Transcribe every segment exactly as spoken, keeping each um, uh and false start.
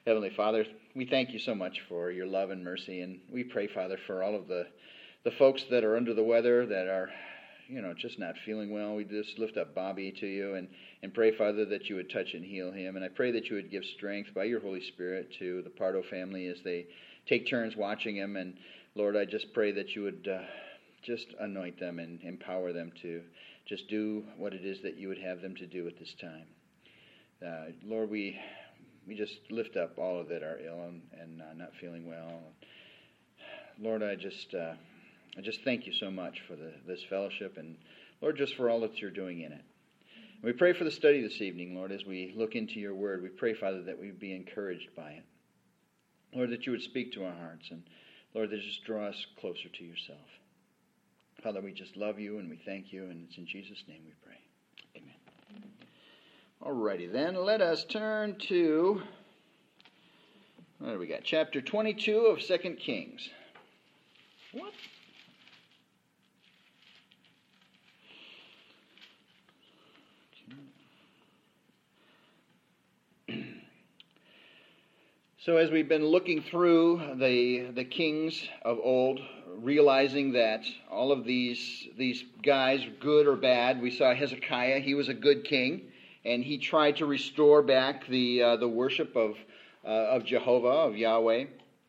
Heavenly Father, we thank you so much for your love and mercy, and we pray, Father, for all of the, the folks that are under the weather, that are, you know, just not feeling well. We just lift up Bobby to you and, and pray, Father, that you would touch and heal him. And I pray that you would give strength by your Holy Spirit to the Pardo family as they take turns watching him. And Lord, I just pray that you would uh, just anoint them and empower them to just do what it is that you would have them to do at this time. Uh, Lord, we we just lift up all of that are ill and, and uh, not feeling well. Lord, I just uh, I just thank you so much for the, this fellowship, and Lord, just for all that you're doing in it. And we pray for the study this evening, Lord, as we look into your word. We pray, Father, that we be encouraged by it. Lord, that you would speak to our hearts, and Lord, that just draw us closer to yourself. Father, we just love you and we thank you, and it's in Jesus' name we pray. Amen. Alrighty then, let us turn to, what do we got? Chapter twenty-two of Second Kings. What? So as we've been looking through the the kings of old, realizing that all of these these guys, good or bad, we saw Hezekiah. He was a good king, and he tried to restore back the uh, the worship of uh, of Jehovah, of Yahweh.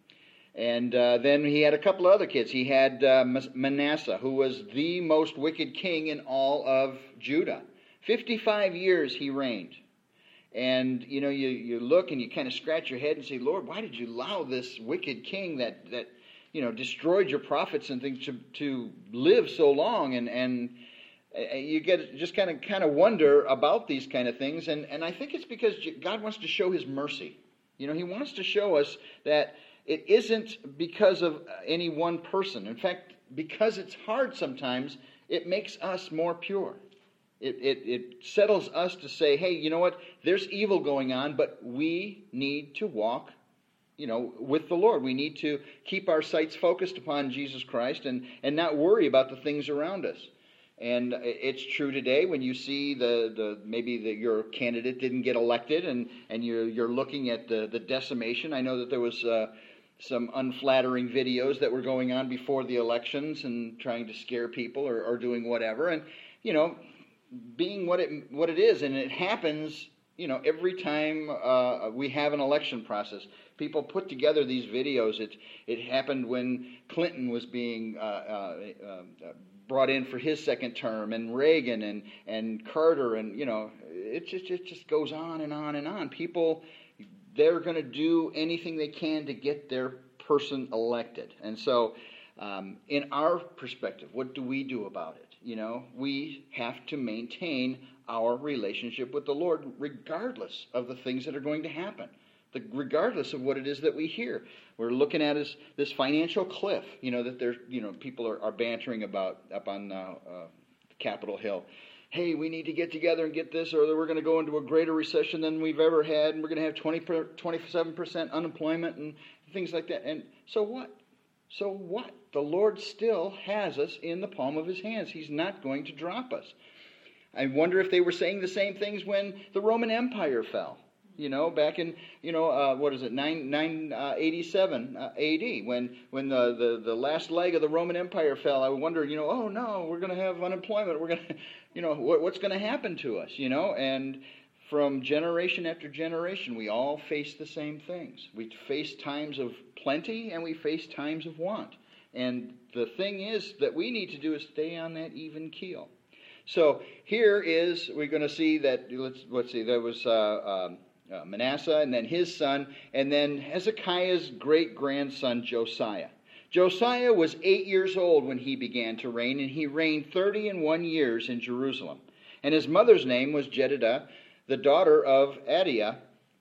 And uh, then he had a couple of other kids. He had uh, Manasseh, who was the most wicked king in all of Judah. Fifty-five years he reigned. And, you know, you, you look and you kind of scratch your head and say, Lord, why did you allow this wicked king that, that you know, destroyed your prophets and things to, to live so long? And, and you get just kind of kind of wonder about these kind of things. And, and I think it's because God wants to show his mercy. You know, he wants to show us that it isn't because of any one person. In fact, because it's hard sometimes, it makes us more pure. It, it it settles us to say, hey, you know what? There's evil going on, but we need to walk, you know, with the Lord. We need to keep our sights focused upon Jesus Christ and, and not worry about the things around us. And it's true today when you see the, the maybe the, your candidate didn't get elected and, and you're, you're looking at the, the decimation. I know that there was uh, some unflattering videos that were going on before the elections and trying to scare people or, or doing whatever. And, you know, being what it what it is, and it happens, you know, every time uh, we have an election process. People put together these videos. It it happened when Clinton was being uh, uh, uh, brought in for his second term, and Reagan and and Carter, and you know, it just it just goes on and on and on. People, they're going to do anything they can to get their person elected, and so um, in our perspective, what do we do about it? You know, we have to maintain our relationship with the Lord regardless of the things that are going to happen, the, regardless of what it is that we hear. We're looking at this, this financial cliff, you know, that there's, you know, people are, are bantering about up on uh, uh, Capitol Hill. Hey, we need to get together and get this, or we're going to go into a greater recession than we've ever had, and we're going to have twenty, twenty-seven percent unemployment and things like that. And so what? So what? The Lord still has us in the palm of his hands. He's not going to drop us. I wonder if they were saying the same things when the Roman Empire fell. You know, back in, you know, uh, what is it, nine eighty-seven uh, A D, when when the, the, the last leg of the Roman Empire fell. I wonder, you know, oh no, we're going to have unemployment. We're going to, you know, what, what's going to happen to us, you know? And from generation after generation, we all face the same things. We face times of plenty and we face times of want. And the thing is that we need to do is stay on that even keel. So here is, we're going to see that, let's, let's see, there was uh, um, uh, Manasseh and then his son, and then Hezekiah's great-grandson Josiah. Josiah was eight years old when he began to reign, and he reigned thirty and one years in Jerusalem. And his mother's name was Jedidah, the daughter of Adiah,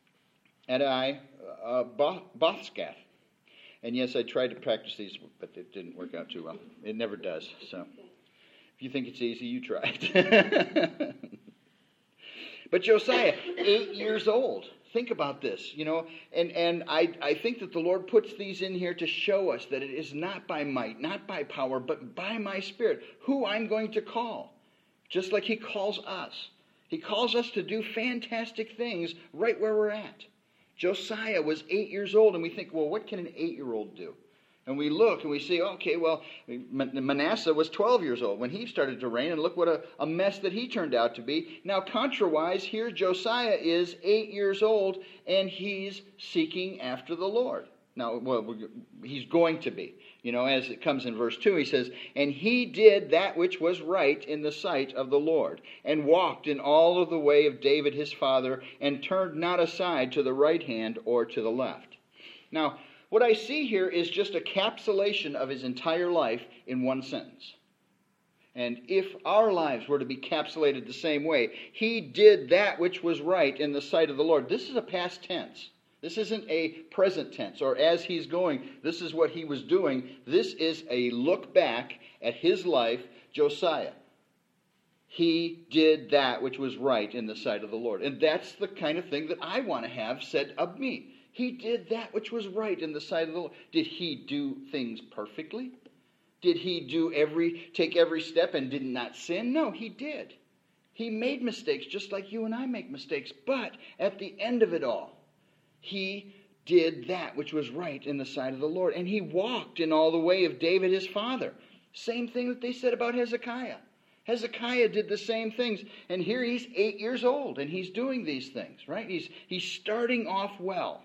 Adai uh, Bothsgath. And yes, I tried to practice these, but it didn't work out too well. It never does. So if you think it's easy, you try it. But Josiah, eight years old. Think about this, you know. And, and I, I think that the Lord puts these in here to show us that it is not by might, not by power, but by my Spirit, who I'm going to call. Just like he calls us. He calls us to do fantastic things right where we're at. Josiah was eight years old, and we think, well, what can an eight-year-old do? And we look and we say, okay, well, Manasseh was twelve years old when he started to reign, and look what a, a mess that he turned out to be. Now, contrawise, here Josiah is eight years old, and he's seeking after the Lord. Now, well, he's going to be. You know, as it comes in verse two, he says, and he did that which was right in the sight of the Lord, and walked in all of the way of David his father, and turned not aside to the right hand or to the left. Now, what I see here is just a capsulation of his entire life in one sentence. And if our lives were to be capsulated the same way, he did that which was right in the sight of the Lord. This is a past tense. This isn't a present tense, or as he's going, this is what he was doing. This is a look back at his life, Josiah. He did that which was right in the sight of the Lord. And that's the kind of thing that I want to have said of me. He did that which was right in the sight of the Lord. Did he do things perfectly? Did he do every take every step and did not sin? No, he did. He made mistakes just like you and I make mistakes. But at the end of it all, he did that which was right in the sight of the Lord. And he walked in all the way of David his father. Same thing that they said about Hezekiah. Hezekiah did the same things. And here he's eight years old and he's doing these things, right? He's, he's starting off well.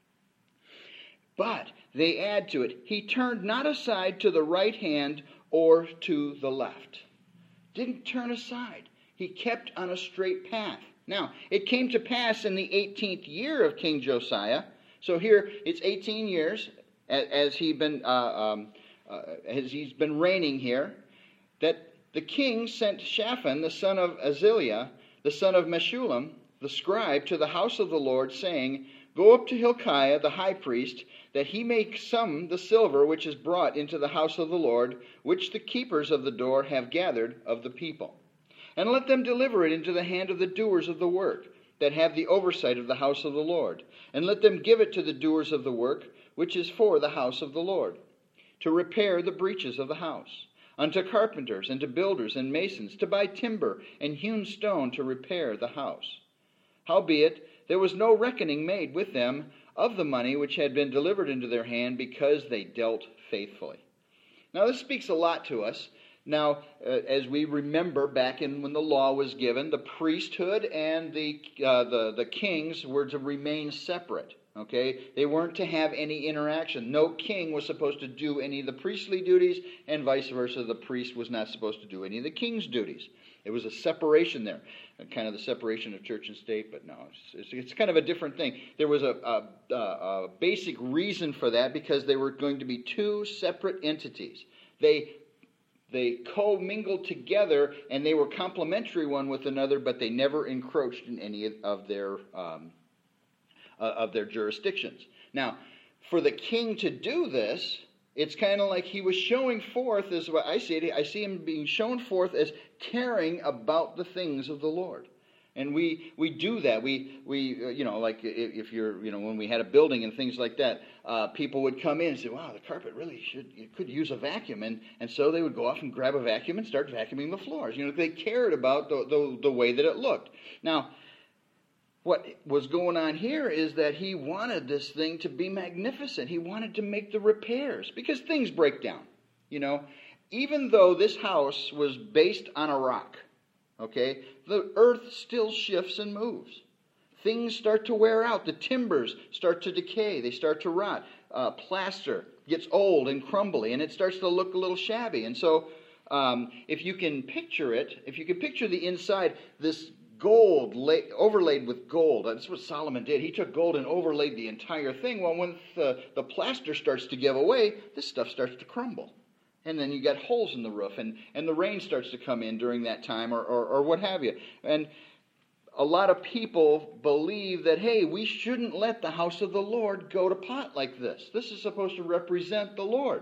But they add to it, he turned not aside to the right hand or to the left. Didn't turn aside. He kept on a straight path. Now, it came to pass in the eighteenth year of King Josiah. So here it's eighteen years as he been uh, um, uh, as he's been reigning here, that the king sent Shaphan the son of Azaliah, the son of Meshullam, the scribe, to the house of the Lord, saying, go up to Hilkiah the high priest, that he may sum the silver which is brought into the house of the Lord, which the keepers of the door have gathered of the people. And let them deliver it into the hand of the doers of the work, that have the oversight of the house of the Lord. And let them give it to the doers of the work, which is for the house of the Lord, to repair the breaches of the house, unto carpenters and to builders and masons, to buy timber and hewn stone to repair the house. Howbeit, there was no reckoning made with them of the money which had been delivered into their hand, because they dealt faithfully. Now this speaks a lot to us. Now, uh, as we remember back in when the law was given, the priesthood and the, uh, the, the kings were to remain separate. Okay, they weren't to have any interaction. No king was supposed to do any of the priestly duties, and vice versa. The priest was not supposed to do any of the king's duties. It was a separation there, kind of the separation of church and state, but no, it's, it's kind of a different thing. There was a, a, a basic reason for that, because they were going to be two separate entities. They they co-mingled together, and they were complementary one with another, but they never encroached in any of their um, uh, of their jurisdictions. Now, for the king to do this, it's kind of like he was showing forth, as what I see it, I see him being shown forth as caring about the things of the Lord. And we, we do that. We, we uh, you know, like if you're, you know, when we had a building and things like that, uh, people would come in and say, wow, the carpet really should, it could use a vacuum. And, and so they would go off and grab a vacuum and start vacuuming the floors. You know, they cared about the, the, the way that it looked. Now, what was going on here is that he wanted this thing to be magnificent. He wanted to make the repairs, because things break down. You know, even though this house was based on a rock, okay, the earth still shifts and moves. Things start to wear out. The timbers start to decay. They start to rot. Uh, plaster gets old and crumbly, and it starts to look a little shabby. And so um, if you can picture it, if you can picture the inside, this gold lay, overlaid with gold. That's what Solomon did. He took gold and overlaid the entire thing. Well, when the, the plaster starts to give away, this stuff starts to crumble. And then you got holes in the roof, and, and the rain starts to come in during that time, or, or, or what have you. And a lot of people believe that, hey, we shouldn't let the house of the Lord go to pot like this. This is supposed to represent the Lord.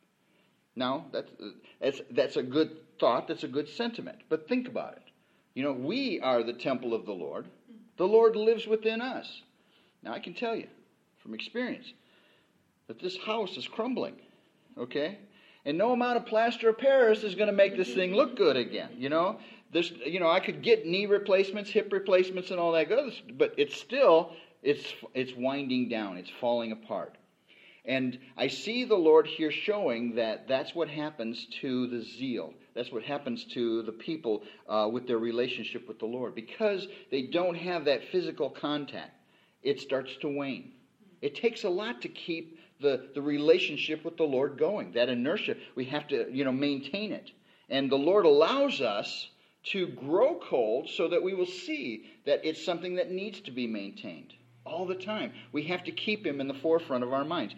Now, that's, that's, that's a good thought. That's a good sentiment. But think about it. You know, we are the temple of the Lord. The Lord lives within us. Now, I can tell you from experience that this house is crumbling, okay? And no amount of plaster of Paris is going to make this thing look good again, you know? There's, you know, I could get knee replacements, hip replacements, and all that good, but it's still It's, it's winding down. It's falling apart. And I see the Lord here showing that that's what happens to the zeal. That's what happens to the people uh, with their relationship with the Lord. Because they don't have that physical contact, it starts to wane. It takes a lot to keep the, the relationship with the Lord going. That inertia, we have to, you know, maintain it. And the Lord allows us to grow cold so that we will see that it's something that needs to be maintained all the time. We have to keep Him in the forefront of our minds.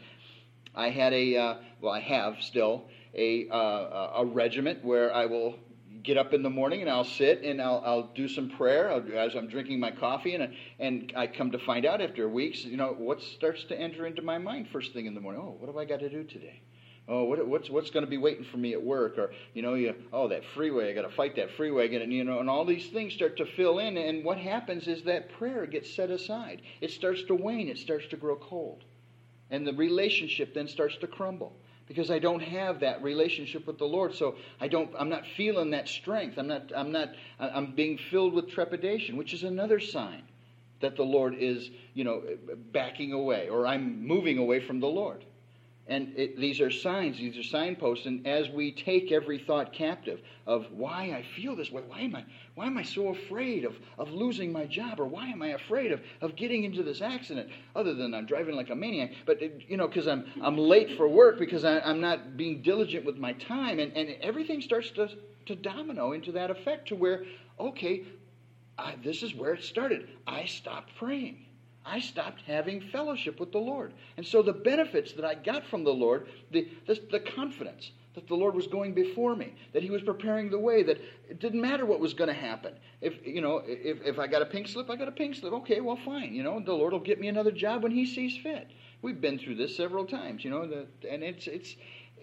I had a, uh, well, I have still a uh, a regiment where I will get up in the morning and I'll sit and I'll I'll do some prayer I'll, as I'm drinking my coffee, and and I come to find out after weeks, you know, what starts to enter into my mind first thing in the morning. Oh, what have I got to do today? Oh, what, what's what's going to be waiting for me at work? Or, you know, you, oh, that freeway, I got to fight that freeway again. And, you know, and all these things start to fill in. And what happens is that prayer gets set aside. It starts to wane. It starts to grow cold. And the relationship then starts to crumble. Because I don't have that relationship with the Lord. So I don't, I'm not feeling that strength. I'm not, I'm not, I'm being filled with trepidation, which is another sign that the Lord is, you know, backing away. Or I'm moving away from the Lord. And it, these are signs, these are signposts, and as we take every thought captive of why I feel this way, why am I why am I so afraid of, of losing my job, or why am I afraid of, of getting into this accident, other than I'm driving like a maniac, but, you know, because I'm I'm late for work, because I, I'm not being diligent with my time, and, and everything starts to, to domino into that effect to where, okay, I, this is where it started. I stopped praying. I stopped having fellowship with the Lord. And so the benefits that I got from the Lord, the, the, the confidence that the Lord was going before me, that He was preparing the way, that it didn't matter what was going to happen. If, you know, if, if I got a pink slip, I got a pink slip. Okay, well, fine. You know, the Lord will get me another job when He sees fit. We've been through this several times, you know, the, and it's, it's,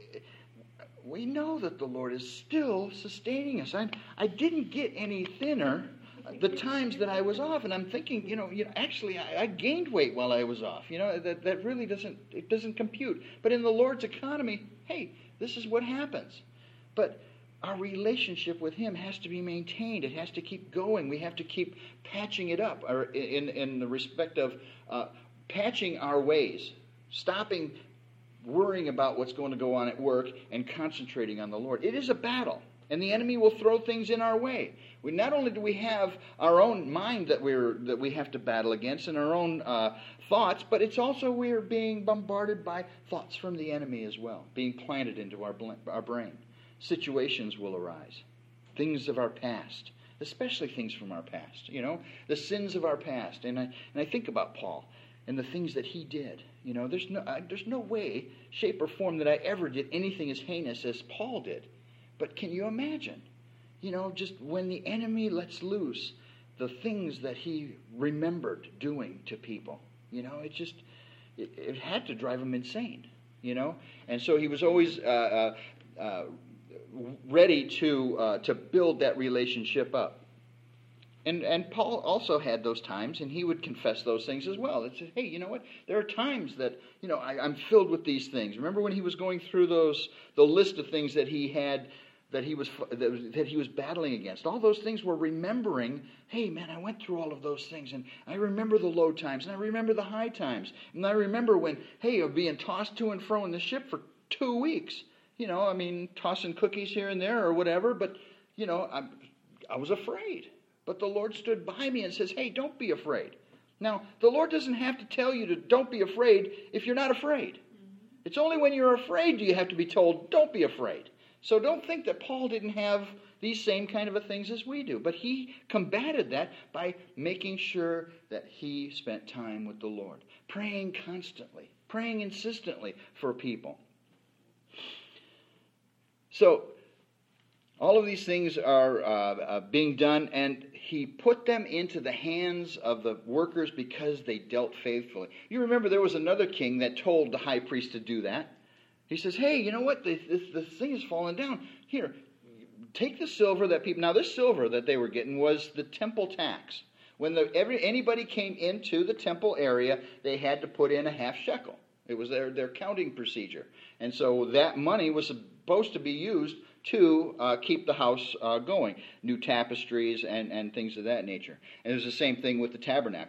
we know that the Lord is still sustaining us. I, I didn't get any thinner the times that I was off, and I'm thinking, you know, you know, actually, I, I gained weight while I was off. You know, that that really doesn't it doesn't compute. But in the Lord's economy, hey, this is what happens. But our relationship with Him has to be maintained. It has to keep going. We have to keep patching it up, or in in the respect of uh, patching our ways, stopping worrying about what's going to go on at work and concentrating on the Lord. It is a battle. And the enemy will throw things in our way. We not only do we have our own mind that we're that we have to battle against, and our own uh, thoughts, but it's also we are being bombarded by thoughts from the enemy as well, being planted into our bl- our brain. Situations will arise, things of our past, especially things from our past. You know, the sins of our past. And I and I think about Paul and the things that he did. You know, there's no I, there's no way, shape, or form that I ever did anything as heinous as Paul did. But can you imagine, you know, just when the enemy lets loose, the things that he remembered doing to people? You know, it just, it, it had to drive him insane, you know? And so he was always uh, uh, uh, ready to uh, to build that relationship up. And and Paul also had those times, and he would confess those things as well. It said, hey, you know what? There are times that, you know, I, I'm filled with these things. Remember when he was going through those, the list of things that he had, that he was that, that he was battling against. All those things were remembering, hey, man, I went through all of those things, and I remember the low times, and I remember the high times. And I remember when, hey, of being tossed to and fro in the ship for two weeks. You know, I mean, tossing cookies here and there or whatever, but, you know, I, I was afraid. But the Lord stood by me and says, hey, don't be afraid. Now, the Lord doesn't have to tell you to don't be afraid if you're not afraid. It's only when you're afraid do you have to be told, don't be afraid. So don't think that Paul didn't have these same kind of a things as we do. But he combated that by making sure that he spent time with the Lord. Praying constantly. Praying insistently for people. So, all of these things are uh, uh, being done, and he put them into the hands of the workers because they dealt faithfully. You remember there was another king that told the high priest to do that. He says, hey, you know what? This, this, this thing is falling down. Here, take the silver that people... Now, this silver that they were getting was the temple tax. When the, every anybody came into the temple area, they had to put in a half shekel. It was their, their counting procedure. And so that money was supposed to be used to uh, keep the house uh, going. New tapestries and, and things of that nature. And it was the same thing with the tabernacle.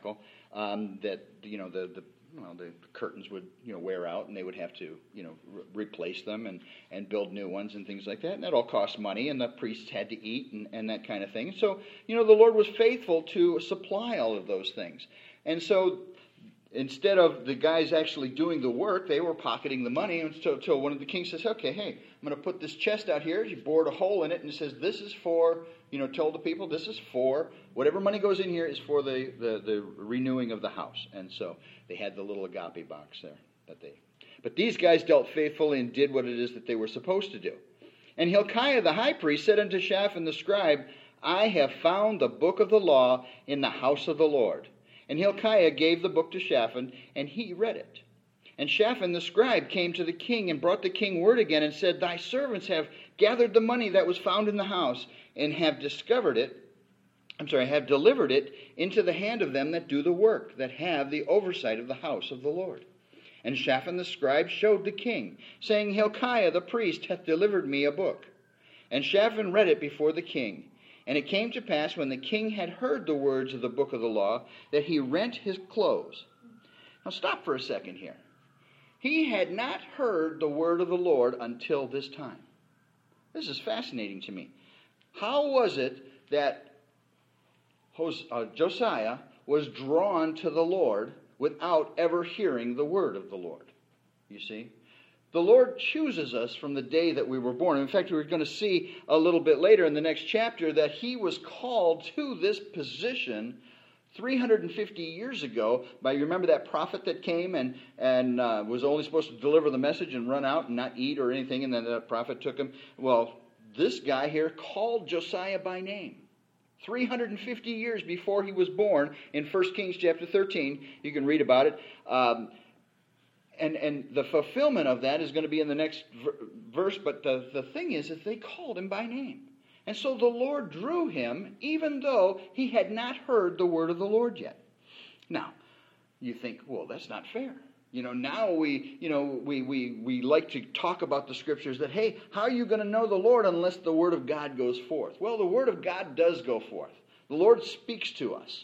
um, that you know the the well, the curtains would you know wear out, and they would have to you know re- replace them and, and build new ones and things like that. And that all cost money, and the priests had to eat and, and that kind of thing. So you know the Lord was faithful to supply all of those things. And so instead of the guys actually doing the work, they were pocketing the money until, until one of the kings says, okay, hey, I'm going to put this chest out here. He bored a hole in it and says, this is for, you know, told the people, this is for, whatever money goes in here is for the, the, the renewing of the house. And so they had the little agape box there. that they. But these guys dealt faithfully and did what it is that they were supposed to do. And Hilkiah the high priest said unto Shaphan the scribe, I have found the book of the law in the house of the Lord. And Hilkiah gave the book to Shaphan, and he read it. And Shaphan the scribe came to the king and brought the king word again and said, Thy servants have gathered the money that was found in the house, and have discovered it, I'm sorry, have delivered it into the hand of them that do the work, that have the oversight of the house of the Lord. And Shaphan the scribe showed the king, saying, Hilkiah the priest hath delivered me a book. And Shaphan read it before the king. And it came to pass, when the king had heard the words of the book of the law, that he rent his clothes. Now stop for a second here. He had not heard the word of the Lord until this time. This is fascinating to me. How was it that Josiah was drawn to the Lord without ever hearing the word of the Lord? You see? The Lord chooses us from the day that we were born. In fact, we're going to see a little bit later in the next chapter that he was called to this position three hundred fifty years ago by, you remember that prophet that came and, and uh, was only supposed to deliver the message and run out and not eat or anything, and then the prophet took him? Well, this guy here called Josiah by name. three hundred fifty years before he was born, in First Kings chapter thirteen, you can read about it. Um, And and the fulfillment of that is going to be in the next verse. But the, the thing is that they called him by name. And so the Lord drew him, even though he had not heard the word of the Lord yet. Now, you think, well, that's not fair. You know, now we, you know, we, we, we like to talk about the scriptures that, hey, how are you going to know the Lord unless the word of God goes forth? Well, the word of God does go forth. The Lord speaks to us.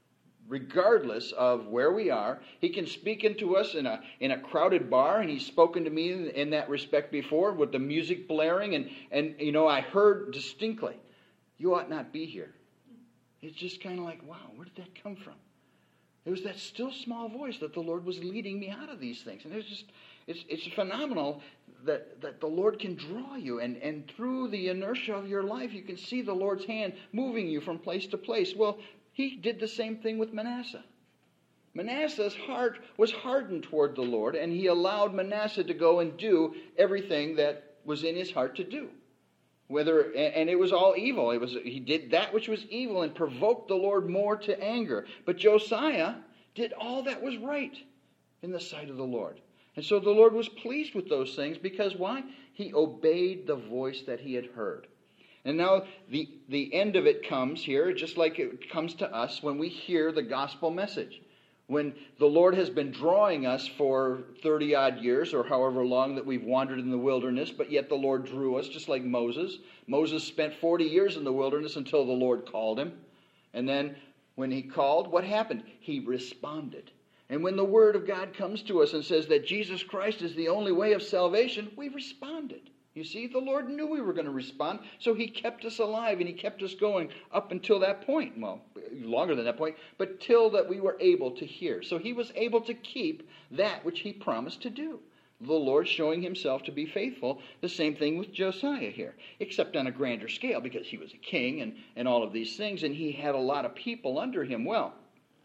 Regardless of where we are, he can speak into us in a in a crowded bar, and he's spoken to me in, in that respect before with the music blaring, and, and you know I heard distinctly, you ought not be here. It's just kind of like, wow, where did that come from? It was that still small voice that the Lord was leading me out of these things, and it's just it's it's phenomenal that that the Lord can draw you, and and through the inertia of your life, you can see the Lord's hand moving you from place to place. Well, he did the same thing with Manasseh. Manasseh's heart was hardened toward the Lord, and he allowed Manasseh to go and do everything that was in his heart to do. Whether and it was all evil. It was he did that which was evil and provoked the Lord more to anger. But Josiah did all that was right in the sight of the Lord. And so the Lord was pleased with those things because why? He obeyed the voice that he had heard. And now the, the end of it comes here, just like it comes to us when we hear the gospel message. When the Lord has been drawing us for thirty-odd years, or however long that we've wandered in the wilderness, but yet the Lord drew us, just like Moses. Moses spent forty years in the wilderness until the Lord called him. And then when he called, what happened? He responded. And when the Word of God comes to us and says that Jesus Christ is the only way of salvation, we responded. You see, the Lord knew we were going to respond, so he kept us alive and he kept us going up until that point. Well, longer than that point, but till that we were able to hear. So he was able to keep that which he promised to do. The Lord showing himself to be faithful. The same thing with Josiah here, except on a grander scale because he was a king and, and all of these things, and he had a lot of people under him. Well,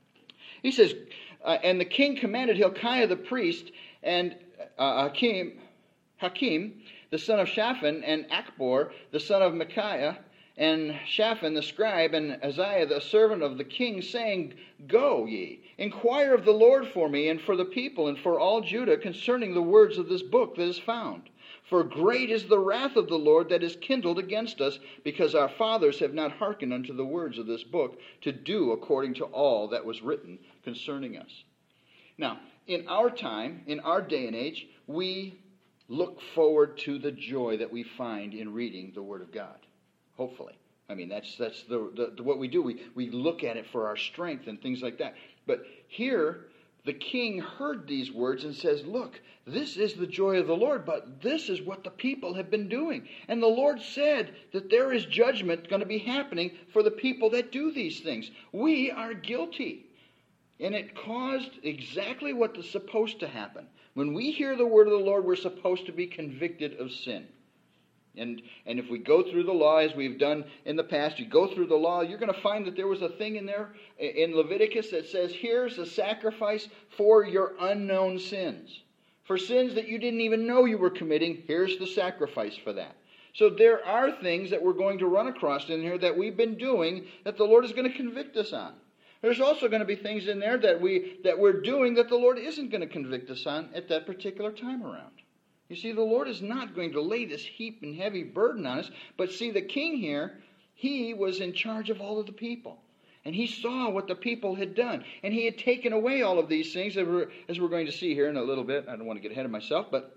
he says, uh, and the king commanded Hilkiah the priest and uh, Hakim, Hakim, the son of Shaphan, and Achbor, the son of Micaiah, and Shaphan the scribe, and Isaiah the servant of the king, saying, Go ye, inquire of the Lord for me, and for the people, and for all Judah, concerning the words of this book that is found. For great is the wrath of the Lord that is kindled against us, because our fathers have not hearkened unto the words of this book, to do according to all that was written concerning us. Now, in our time, in our day and age, we look forward to the joy that we find in reading the Word of God. Hopefully. I mean, that's that's the, the, the what we do. We, we look at it for our strength and things like that. But here, the king heard these words and says, look, this is the joy of the Lord, but this is what the people have been doing. And the Lord said that there is judgment going to be happening for the people that do these things. We are guilty. And it caused exactly what is supposed to happen. When we hear the word of the Lord, we're supposed to be convicted of sin. And, and if we go through the law, as we've done in the past, you go through the law, you're going to find that there was a thing in there in Leviticus that says, here's a sacrifice for your unknown sins. For sins that you didn't even know you were committing, here's the sacrifice for that. So there are things that we're going to run across in here that we've been doing that the Lord is going to convict us on. There's also going to be things in there that, we, that we're doing that the Lord isn't going to convict us on at that particular time around. You see, the Lord is not going to lay this heap and heavy burden on us. But see, the king here, he was in charge of all of the people. And he saw what the people had done. And he had taken away all of these things, as we're, as we're going to see here in a little bit. I don't want to get ahead of myself. But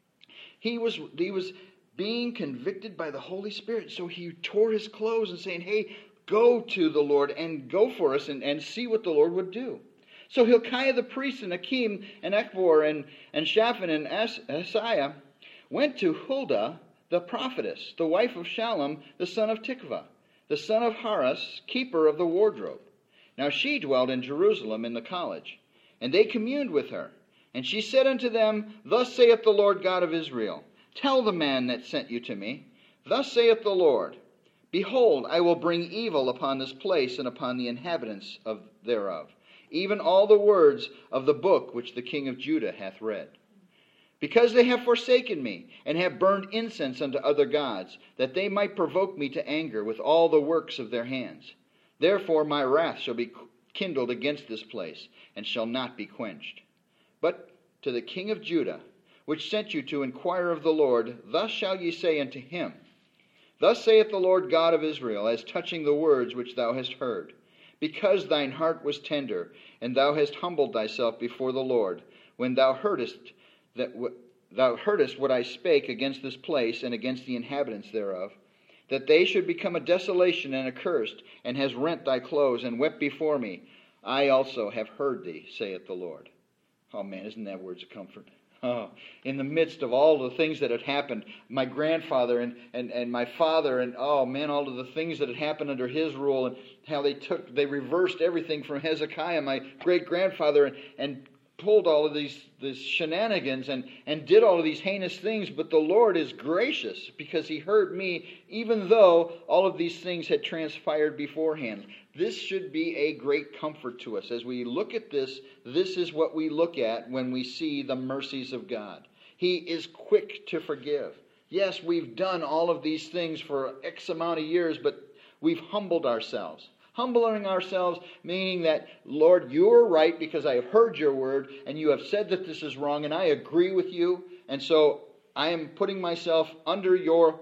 he was, he was being convicted by the Holy Spirit. So he tore his clothes and saying, hey, go to the Lord and go for us and, and see what the Lord would do. So Hilkiah the priest and Akim and Echbor and, and Shaphan and As- Asaiah went to Huldah the prophetess, the wife of Shallum, the son of Tikvah, the son of Haras, keeper of the wardrobe. Now she dwelt in Jerusalem in the college, and they communed with her. And she said unto them, Thus saith the Lord God of Israel, Tell the man that sent you to me, Thus saith the Lord, Behold, I will bring evil upon this place and upon the inhabitants of thereof, even all the words of the book which the king of Judah hath read. Because they have forsaken me, and have burned incense unto other gods, that they might provoke me to anger with all the works of their hands. Therefore my wrath shall be kindled against this place, and shall not be quenched. But to the king of Judah, which sent you to inquire of the Lord, thus shall ye say unto him, Thus saith the Lord God of Israel, as touching the words which thou hast heard. Because thine heart was tender, and thou hast humbled thyself before the Lord, when thou heardest that w- thou heardest what I spake against this place and against the inhabitants thereof, that they should become a desolation and accursed, and hast rent thy clothes and wept before me, I also have heard thee, saith the Lord. Oh man, isn't that words of comfort? Oh, in the midst of all the things that had happened, my grandfather and, and, and my father, and oh man, all of the things that had happened under his rule, and how they took, they reversed everything from Hezekiah, my great-grandfather, and, and pulled all of these, these shenanigans and, and did all of these heinous things. But the Lord is gracious because he heard me, even though all of these things had transpired beforehand. This should be a great comfort to us. As we look at this, this is what we look at when we see the mercies of God. He is quick to forgive. Yes, we've done all of these things for X amount of years, but we've humbled ourselves. Humbling ourselves, meaning that, Lord, you are right because I have heard your word, and you have said that this is wrong, and I agree with you, and so I am putting myself under your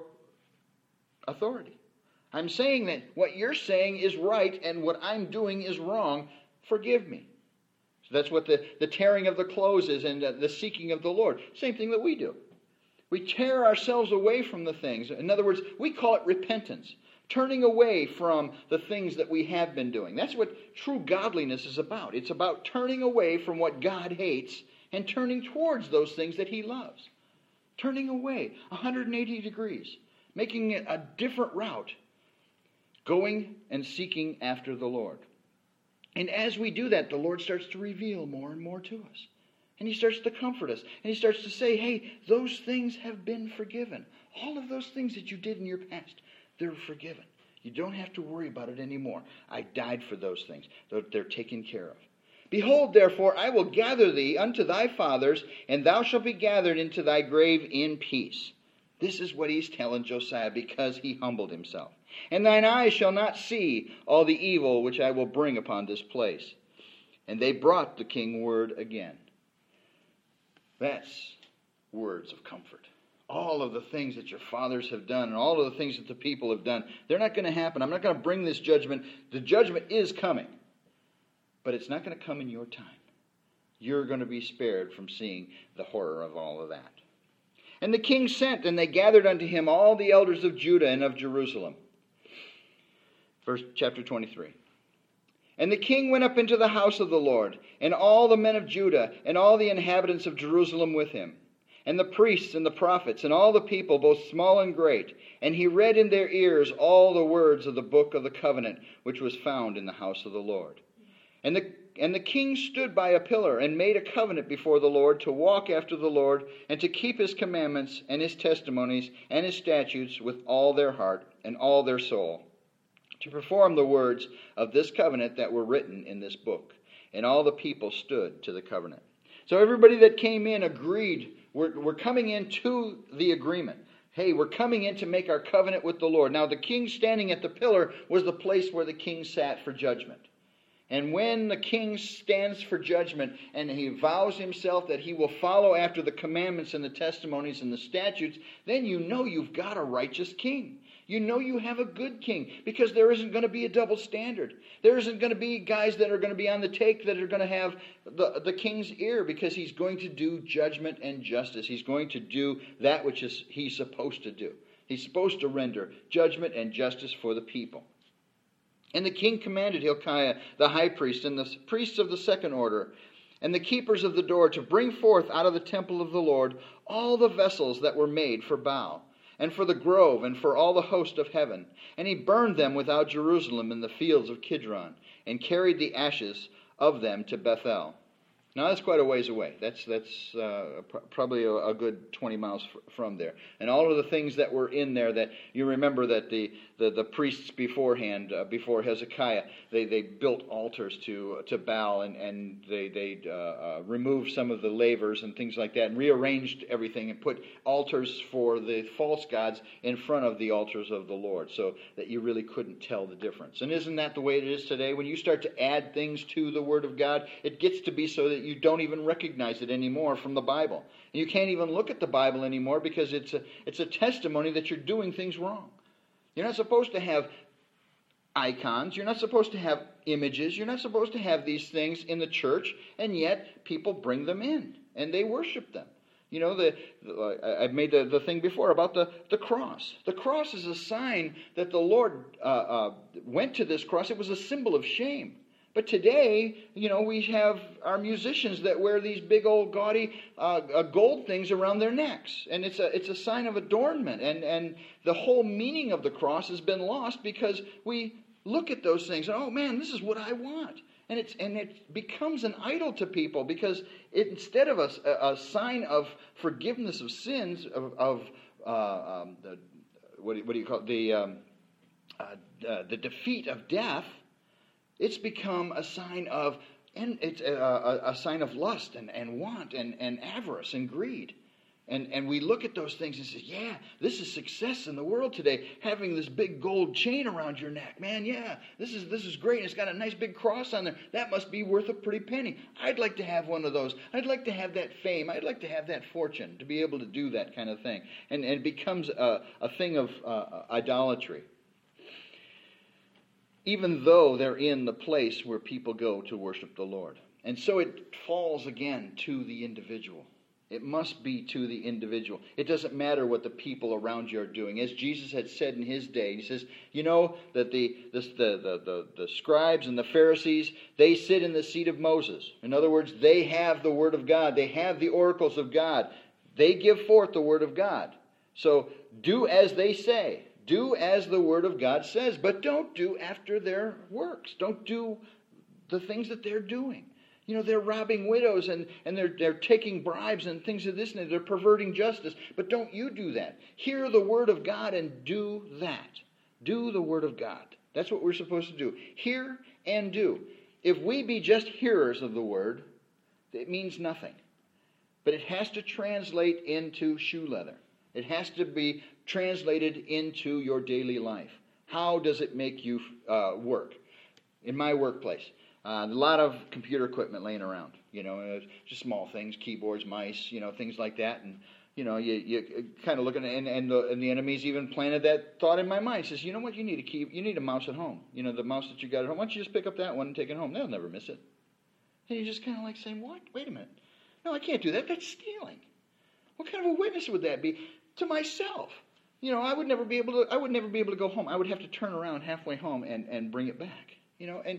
authority. I'm saying that what you're saying is right, and what I'm doing is wrong. Forgive me. So that's what the, the tearing of the clothes is, and the, the seeking of the Lord. Same thing that we do. We tear ourselves away from the things. In other words, we call it repentance. Turning away from the things that we have been doing. That's what true godliness is about. It's about turning away from what God hates and turning towards those things that he loves. Turning away one hundred eighty degrees. Making it a different route. Going and seeking after the Lord. And as we do that, the Lord starts to reveal more and more to us. And he starts to comfort us. And he starts to say, hey, those things have been forgiven. All of those things that you did in your past, they're forgiven. You don't have to worry about it anymore. I died for those things. They're, they're taken care of. Behold, therefore, I will gather thee unto thy fathers, and thou shalt be gathered into thy grave in peace. This is what he's telling Josiah because he humbled himself. And thine eyes shall not see all the evil which I will bring upon this place. And they brought the king word again. That's words of comfort. All of the things that your fathers have done and all of the things that the people have done, they're not going to happen. I'm not going to bring this judgment. The judgment is coming. But it's not going to come in your time. You're going to be spared from seeing the horror of all of that. And the king sent, and they gathered unto him all the elders of Judah and of Jerusalem. Verse chapter twenty-three. And the king went up into the house of the Lord, and all the men of Judah, and all the inhabitants of Jerusalem with him, and the priests and the prophets, and all the people, both small and great. And he read in their ears all the words of the book of the covenant, which was found in the house of the Lord. And the And the king stood by a pillar, and made a covenant before the Lord, to walk after the Lord, and to keep his commandments, and his testimonies, and his statutes, with all their heart, and all their soul, to perform the words of this covenant that were written in this book. And all the people stood to the covenant. So everybody that came in agreed, we're, we're coming into the agreement. Hey, we're coming in to make our covenant with the Lord. Now the king standing at the pillar was the place where the king sat for judgment. And when the king stands for judgment and he vows himself that he will follow after the commandments and the testimonies and the statutes, then you know you've got a righteous king. You know you have a good king, because there isn't going to be a double standard. There isn't going to be guys that are going to be on the take that are going to have the, the king's ear, because he's going to do judgment and justice. He's going to do that which is he's supposed to do. He's supposed to render judgment and justice for the people. And the king commanded Hilkiah the high priest and the priests of the second order and the keepers of the door to bring forth out of the temple of the Lord all the vessels that were made for Baal, and for the grove, and for all the host of heaven. And he burned them without Jerusalem in the fields of Kidron, and carried the ashes of them to Bethel. Now that's quite a ways away. That's that's uh, pr- probably a, a good twenty miles f- from there. And all of the things that were in there, that you remember that the the, the priests beforehand, uh, before Hezekiah, they, they built altars to to Baal, and and they they uh, uh, removed some of the lavers and things like that, and rearranged everything and put altars for the false gods in front of the altars of the Lord, so that you really couldn't tell the difference. And isn't that the way it is today? When you start to add things to the Word of God, it gets to be so that you don't even recognize it anymore from the Bible. And you can't even look at the Bible anymore, because it's a it's a testimony that you're doing things wrong. You're not supposed to have icons. You're not supposed to have images. You're not supposed to have these things in the church, and yet people bring them in and they worship them. You know, the, the I've made the, the thing before about the, the cross. The cross is a sign that the Lord uh, uh, went to this cross. It was a symbol of shame. But today, you know, we have our musicians that wear these big old gaudy uh, uh, gold things around their necks. And it's a it's a sign of adornment. And, and the whole meaning of the cross has been lost, because we look at those things and, oh man, this is what I want. And it's and it becomes an idol to people, because it, instead of a, a sign of forgiveness of sins, of, of uh, um, the, what, do, what do you call it, the, um, uh, uh, the defeat of death, it's become a sign of, and it's a, a, a sign of lust and, and want and, and avarice and greed. And and we look at those things and say, yeah, this is success in the world today. Having this big gold chain around your neck, man, yeah, this is this is great. It's got a nice big cross on there. That must be worth a pretty penny. I'd like to have one of those. I'd like to have that fame. I'd like to have that fortune, to be able to do that kind of thing. And, and it becomes a, a thing of uh, idolatry, even though they're in the place where people go to worship the Lord. And so it falls again to the individual. It must be to the individual. It doesn't matter what the people around you are doing. As Jesus had said in his day, he says, you know, that the, this, the, the, the, the scribes and the Pharisees, they sit in the seat of Moses. In other words, they have the Word of God. They have the oracles of God. They give forth the Word of God. So do as they say. Do as the Word of God says, but don't do after their works. Don't do the things that they're doing. You know, they're robbing widows, and, and they're, they're taking bribes and things of this, and they're perverting justice. But don't you do that. Hear the Word of God and do that. Do the Word of God. That's what we're supposed to do. Hear and do. If we be just hearers of the Word, it means nothing. But it has to translate into shoe leather. It has to be translated into your daily life. How does it make you uh, work? In my workplace, uh, a lot of computer equipment laying around. You know, uh, just small things, keyboards, mice, you know, things like that. And you know, you you kind of looking at, and and the, and the enemy's even planted that thought in my mind. He says, you know what, you need a key, you need a mouse at home. You know, the mouse that you got at home. Why don't you just pick up that one and take it home? They'll never miss it. And you're just kind of like saying, what? Wait a minute. No, I can't do that. That's stealing. What kind of a witness would that be to myself? You know, I would never be able to. I would never be able to go home. I would have to turn around halfway home and, and bring it back. You know, and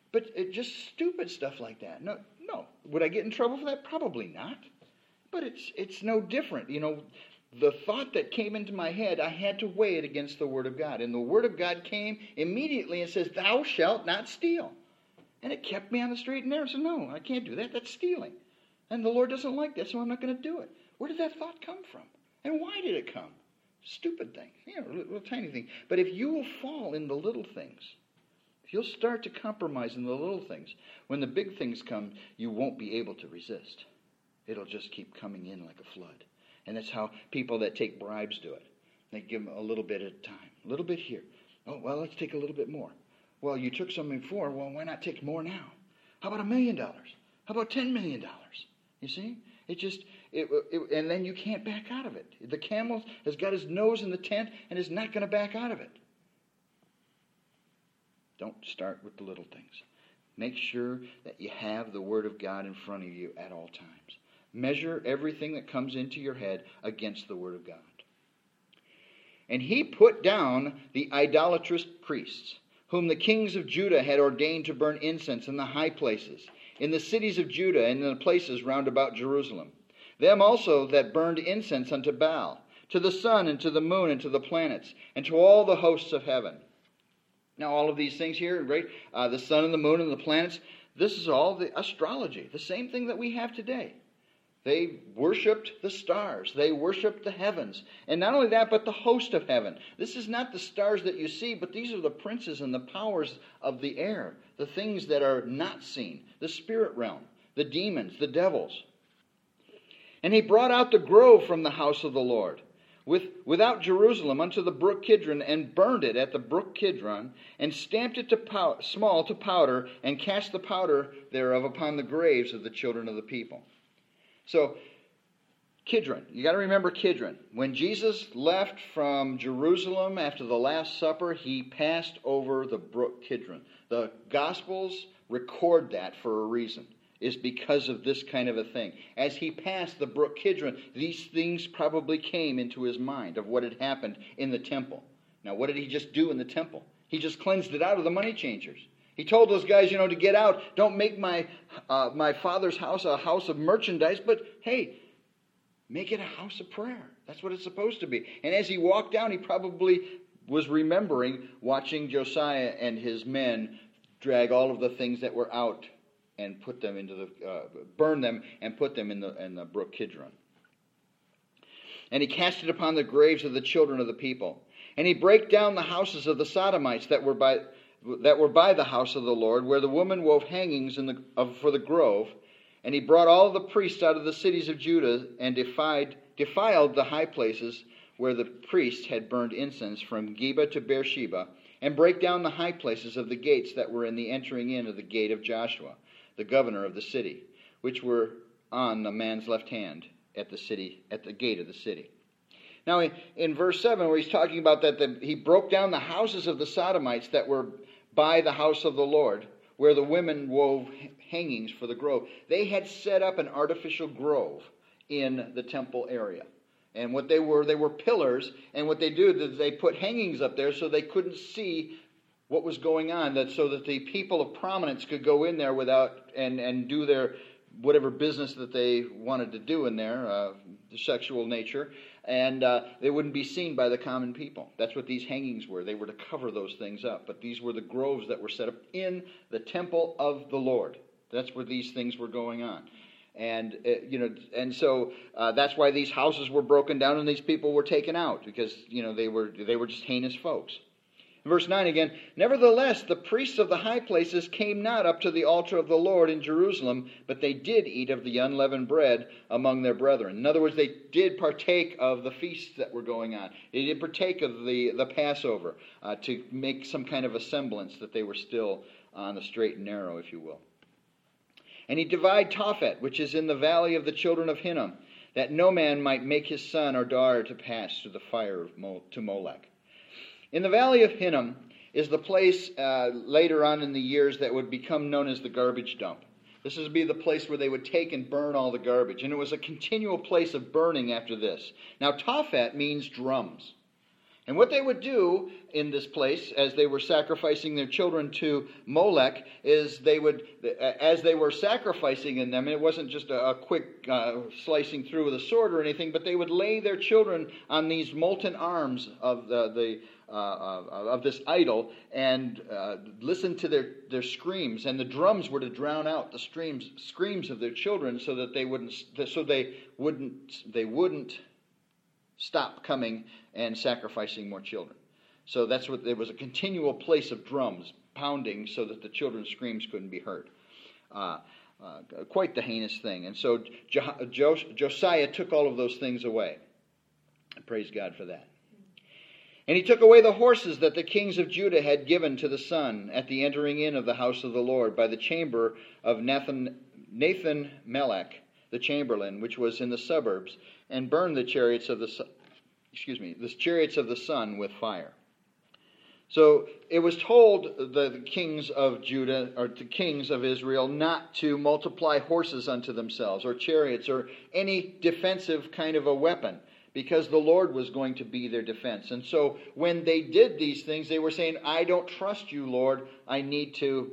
But it, just stupid stuff like that. No, no. Would I get in trouble for that? Probably not. But it's it's no different. You know, the thought that came into my head, I had to weigh it against the Word of God. And the Word of God came immediately and says, thou shalt not steal. And it kept me on the straight and narrow. So no, I can't do that. That's stealing. And the Lord doesn't like that, so I'm not going to do it. Where did that thought come from? And why did it come? Stupid things. You know, little, little tiny things. But if you will fall in the little things, if you'll start to compromise in the little things, when the big things come, you won't be able to resist. It'll just keep coming in like a flood. And that's how people that take bribes do it. They give them a little bit at a time. A little bit here. Oh, well, let's take a little bit more. Well, you took something before. Well, why not take more now? How about a million dollars? How about ten million dollars? You see? It just, it, it, and then you can't back out of it. The camel has got his nose in the tent and is not going to back out of it. Don't start with the little things. Make sure that you have the Word of God in front of you at all times. Measure everything that comes into your head against the Word of God. And he put down the idolatrous priests, whom the kings of Judah had ordained to burn incense in the high places, in the cities of Judah and in the places round about Jerusalem. Them also that burned incense unto Baal, to the sun and to the moon and to the planets, and to all the hosts of heaven. Now all of these things here, right? Uh, the sun and the moon and the planets, this is all the astrology, the same thing that we have today. They worshipped the stars. They worshipped the heavens. And not only that, but the host of heaven. This is not the stars that you see, but these are the princes and the powers of the air. The things that are not seen. The spirit realm. The demons. The devils. And he brought out the grove from the house of the Lord, with, without Jerusalem, unto the brook Kidron, and burned it at the brook Kidron, and stamped it to pow- small to powder, and cast the powder thereof upon the graves of the children of the people. So, Kidron, you got to remember Kidron. When Jesus left from Jerusalem after the Last Supper, he passed over the brook Kidron. The Gospels record that for a reason. Is because of this kind of a thing. As he passed the brook Kidron, these things probably came into his mind of what had happened in the temple. Now, what did he just do in the temple? He just cleansed it out of the money changers. He told those guys, you know, to get out. Don't make my uh, my father's house a house of merchandise, but hey, make it a house of prayer. That's what it's supposed to be. And as he walked down, he probably was remembering watching Josiah and his men drag all of the things that were out and put them into the, uh, burn them and put them in the in the brook Kidron. And he cast it upon the graves of the children of the people. And he brake down the houses of the Sodomites that were by that were by the house of the Lord, where the woman wove hangings in the of, for the grove. And he brought all the priests out of the cities of Judah and defied defiled the high places where the priests had burned incense, from Geba to Beersheba, and brake down the high places of the gates that were in the entering in of the gate of Joshua, the governor of the city, which were on the man's left hand at the city, at the gate of the city. Now, in verse seven, where he's talking about that, the, he broke down the houses of the Sodomites that were by the house of the Lord, where the women wove hangings for the grove. They had set up an artificial grove in the temple area. And what they were, they were pillars, and what they did is they put hangings up there so they couldn't see what was going on, that so that the people of prominence could go in there without and, and do their whatever business that they wanted to do in there, uh, the sexual nature, and uh, they wouldn't be seen by the common people. That's what these hangings were. They were to cover those things up. But these were the groves that were set up in the temple of the Lord. That's where these things were going on. And uh, you know, and so uh, that's why these houses were broken down and these people were taken out, because you know they were they were just heinous folks. In verse nine again, nevertheless, the priests of the high places came not up to the altar of the Lord in Jerusalem, but they did eat of the unleavened bread among their brethren. In other words, they did partake of the feasts that were going on. They did partake of the, the Passover uh, to make some kind of a semblance that they were still on the straight and narrow, if you will. And he divided Tophet, which is in the valley of the children of Hinnom, that no man might make his son or daughter to pass through the fire of Mo- to Molech. In the valley of Hinnom is the place uh, later on in the years that would become known as the garbage dump. This would be the place where they would take and burn all the garbage. And it was a continual place of burning after this. Now, Tophet means drums. And what they would do in this place, as they were sacrificing their children to Molech, is they would, as they were sacrificing in them, it wasn't just a, a quick uh, slicing through with a sword or anything, but they would lay their children on these molten arms of the, the uh, of this idol and uh, listen to their, their screams. And the drums were to drown out the screams screams of their children, so that they wouldn't so they wouldn't they wouldn't stop coming and sacrificing more children. So that's what there was, a continual place of drums pounding so that the children's screams couldn't be heard. Uh, uh, quite the heinous thing. And so Jo- Jo- Josiah took all of those things away. Praise God for that. And he took away the horses that the kings of Judah had given to the sun at the entering in of the house of the Lord by the chamber of Nathan, Nathan Melech, the chamberlain, which was in the suburbs, and burned the chariots of the excuse me, the chariots of the sun with fire. So it was told the kings of Judah, or the kings of Israel, not to multiply horses unto themselves, or chariots, or any defensive kind of a weapon, because the Lord was going to be their defense. And so when they did these things, they were saying, I don't trust you, Lord. I need to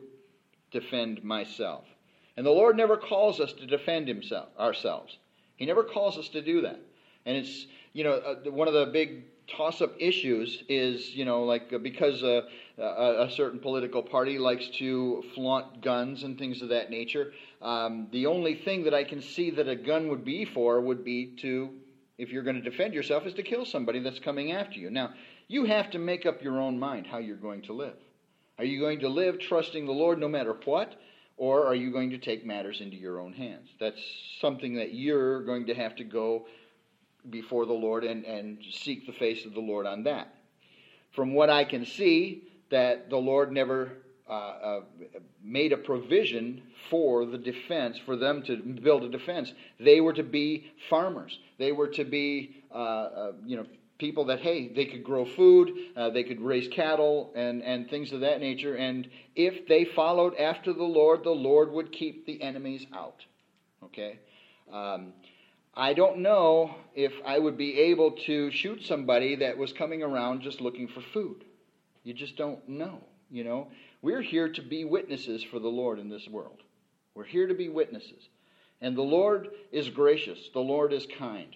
defend myself. And the Lord never calls us to defend himself ourselves. He never calls us to do that. And it's, you know, uh, one of the big toss-up issues is, you know, like uh, because uh, a, a certain political party likes to flaunt guns and things of that nature, um, the only thing that I can see that a gun would be for would be to, if you're going to defend yourself, is to kill somebody that's coming after you. Now, you have to make up your own mind how you're going to live. Are you going to live trusting the Lord no matter what? Or are you going to take matters into your own hands? That's something that you're going to have to go before the Lord and, and seek the face of the Lord on that. From what I can see, that the Lord never uh, uh, made a provision for the defense, for them to build a defense. They were to be farmers. They were to be, uh, uh, you know, people that, hey, they could grow food, uh, they could raise cattle and, and things of that nature. And if they followed after the Lord, the Lord would keep the enemies out. Okay? Um, I don't know if I would be able to shoot somebody that was coming around just looking for food. You just don't know, you know. We're here to be witnesses for the Lord in this world. We're here to be witnesses. And the Lord is gracious. The Lord is kind.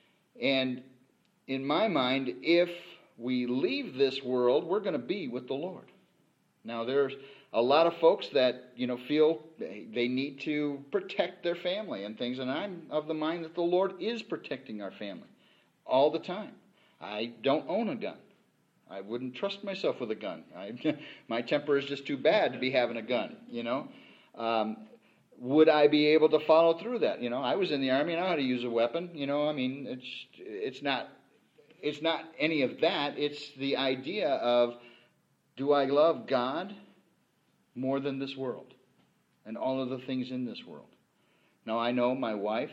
And in my mind, if we leave this world, we're going to be with the Lord. Now, there's a lot of folks that, you know, feel they need to protect their family and things, and I'm of the mind that the Lord is protecting our family all the time. I don't own a gun. I wouldn't trust myself with a gun. I, my temper is just too bad to be having a gun, you know. Um, would I be able to follow through that? You know, I was in the Army, I know how to use a weapon, you know. I mean, it's it's not it's not any of that. It's the idea of, do I love God more than this world and all of the things in this world? Now, I know my wife,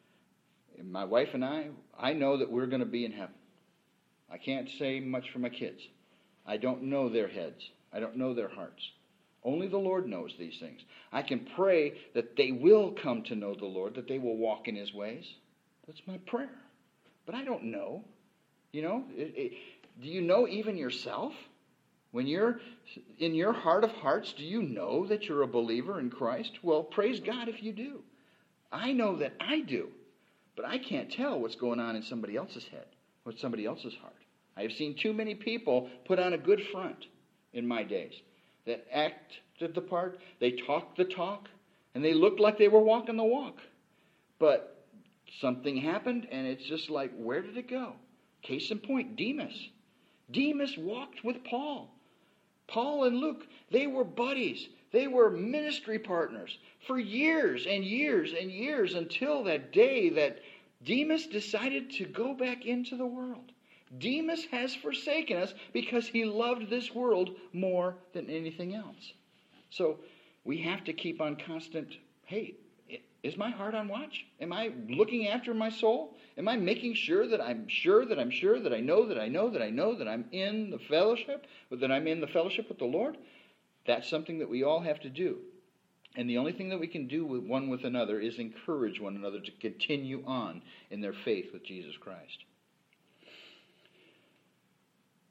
my wife and I, I know that we're going to be in heaven. I can't say much for my kids. I don't know their heads. I don't know their hearts. Only the Lord knows these things. I can pray that they will come to know the Lord, that they will walk in his ways. That's my prayer. But I don't know. You know, it, it, do you know even yourself? When you're in your heart of hearts, do you know that you're a believer in Christ? Well, praise God if you do. I know that I do, but I can't tell what's going on in somebody else's head, what's somebody else's heart. I have seen too many people put on a good front in my days that acted the part, they talked the talk, and they looked like they were walking the walk. But something happened, and it's just like, where did it go? Case in point, Demas. Demas walked with Paul. Paul and Luke, they were buddies. They were ministry partners for years and years and years until that day that Demas decided to go back into the world. Demas has forsaken us because he loved this world more than anything else. So we have to keep on constant, hey, is my heart on watch? Am I looking after my soul? Am I making sure that I'm sure that I'm sure that I know that I know that I know that I'm in the fellowship, that I'm in the fellowship with the Lord? That's something that we all have to do. And the only thing that we can do with one with another is encourage one another to continue on in their faith with Jesus Christ.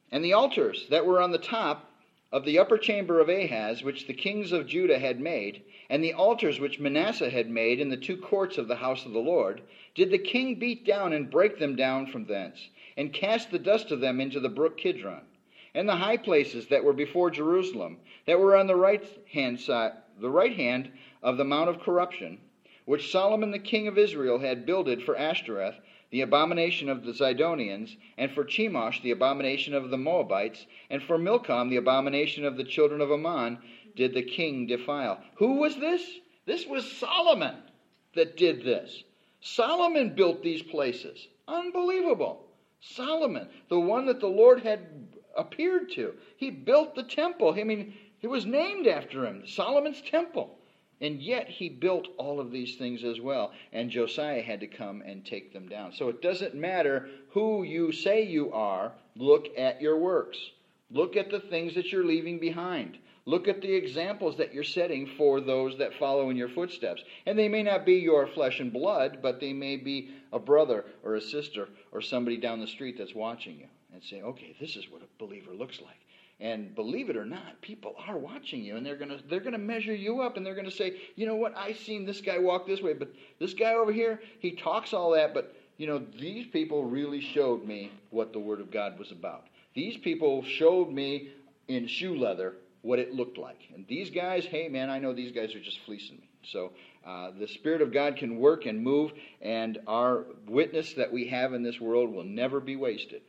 And the altars that were on the top of the upper chamber of Ahaz, which the kings of Judah had made, and the altars which Manasseh had made in the two courts of the house of the Lord, did the king beat down and break them down from thence, and cast the dust of them into the brook Kidron. And the high places that were before Jerusalem, that were on the right hand side, the right hand of the Mount of Corruption, which Solomon the king of Israel had builded for Ashtoreth, the abomination of the Zidonians, and for Chemosh, the abomination of the Moabites, and for Milcom, the abomination of the children of Ammon, did the king defile. Who was this? This was Solomon that did this. Solomon built these places. Unbelievable. Solomon, the one that the Lord had appeared to. He built the temple. I mean, it was named after him, Solomon's temple. And yet he built all of these things as well. And Josiah had to come and take them down. So it doesn't matter who you say you are. Look at your works. Look at the things that you're leaving behind. Look at the examples that you're setting for those that follow in your footsteps. And they may not be your flesh and blood, but they may be a brother or a sister or somebody down the street that's watching you. And say, okay, this is what a believer looks like. And believe it or not, people are watching you, and they're gonna they're gonna measure you up, and they're gonna say, you know what, I seen this guy walk this way, but this guy over here, he talks all that, but you know, these people really showed me what the Word of God was about. These people showed me in shoe leather what it looked like. And these guys, hey man, I know these guys are just fleecing me. So uh, the Spirit of God can work and move, and our witness that we have in this world will never be wasted.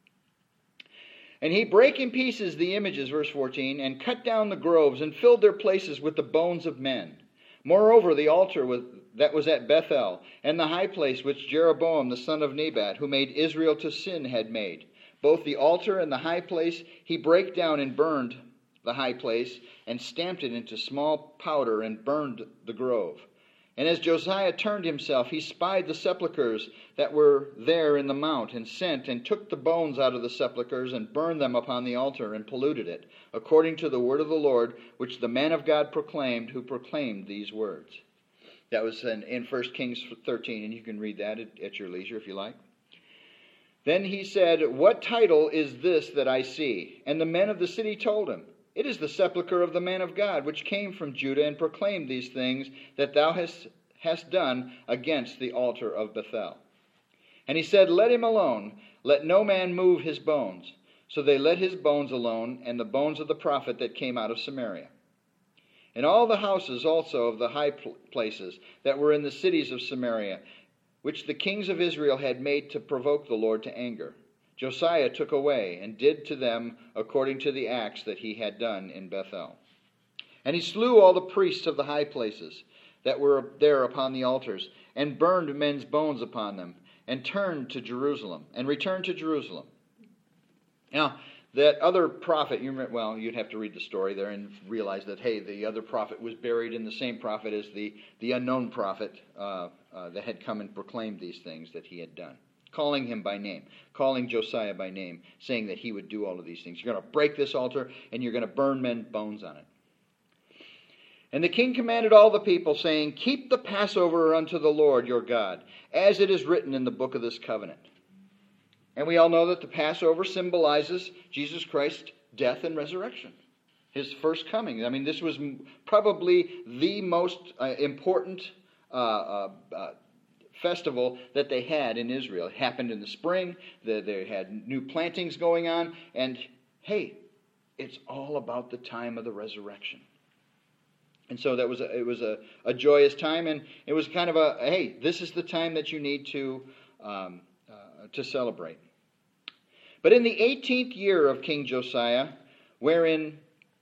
And he brake in pieces the images, verse fourteen, and cut down the groves, and filled their places with the bones of men. Moreover, the altar was, that was at Bethel, and the high place which Jeroboam the son of Nebat, who made Israel to sin, had made. Both the altar and the high place he brake down and burned the high place, and stamped it into small powder, and burned the grove. And as Josiah turned himself, he spied the sepulchres that were there in the mount, and sent and took the bones out of the sepulchres, and burned them upon the altar, and polluted it, according to the word of the Lord, which the man of God proclaimed, who proclaimed these words. That was in, in First Kings thirteen, and you can read that at, at your leisure if you like. Then he said, What title is this that I see? And the men of the city told him, It is the sepulchre of the man of God, which came from Judah and proclaimed these things that thou hast, hast done against the altar of Bethel. And he said, Let him alone, let no man move his bones. So they let his bones alone, and the bones of the prophet that came out of Samaria. And all the houses also of the high places that were in the cities of Samaria, which the kings of Israel had made to provoke the Lord to anger, Josiah took away, and did to them according to the acts that he had done in Bethel. And he slew all the priests of the high places that were there upon the altars, and burned men's bones upon them, and turned to Jerusalem, and returned to Jerusalem. Now, that other prophet, you remember, well, you'd have to read the story there and realize that, hey, the other prophet was buried in the same prophet as the, the unknown prophet uh, uh, that had come and proclaimed these things that he had done. Calling him by name, calling Josiah by name, saying that he would do all of these things. You're going to break this altar, and you're going to burn men's bones on it. And the king commanded all the people, saying, Keep the Passover unto the Lord your God, as it is written in the book of this covenant. And we all know that the Passover symbolizes Jesus Christ's death and resurrection, his first coming. I mean, this was probably the most uh, important uh, uh, uh, festival that they had in Israel. It happened in the spring. The, they had new plantings going on. And, hey, it's all about the time of the resurrection. And so that was a, it was a, a joyous time, and it was kind of a, hey, this is the time that you need to um, uh, to celebrate. But in the eighteenth year of King Josiah, wherein,